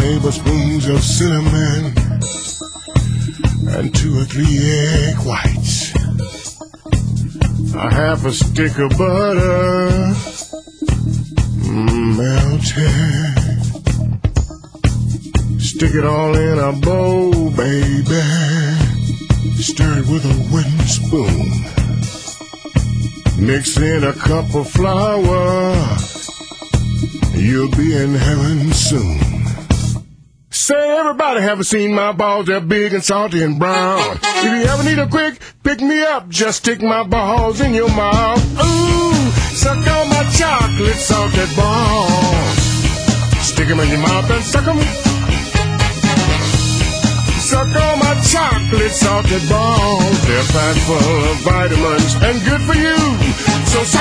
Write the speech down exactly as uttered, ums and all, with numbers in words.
tablespoons of cinnamon, and two or three egg whites, a half a stick of butter, melted. Stick it all in a bowl, baby. Stir it with a wooden spoon. Mix in a cup of flour. You'll be in heaven soon. Say, everybody haven't seen my balls. They're big and salty and brown. If you ever need a quick pick-me-up, just stick my balls in your mouth. Ooh, suck on my chocolate salted balls. Stick them in your mouth and suck them. Suck on my chocolate salted balls. They're packed full of vitamins and good for you. So